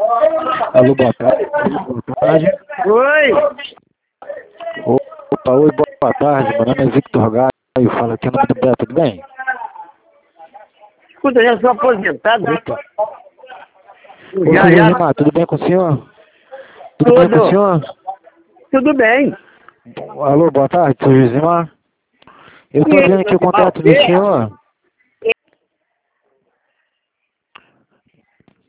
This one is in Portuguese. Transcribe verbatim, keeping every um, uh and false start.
Alô, boa tarde. Boa tarde. Oi! Opa, oi, boa tarde. Meu nome é Victor Gaio, fala aqui no nome do Beto, tudo bem? Escuta, eu já sou aposentado. Opa. Ô, Já, seu já. Josimar, tudo bem com o senhor? Tudo bem com o Tudo. senhor? Tudo bem. Alô, boa tarde, seu Josimar. Eu tô Sim, vendo aqui o Josimar, contato o do quê? senhor.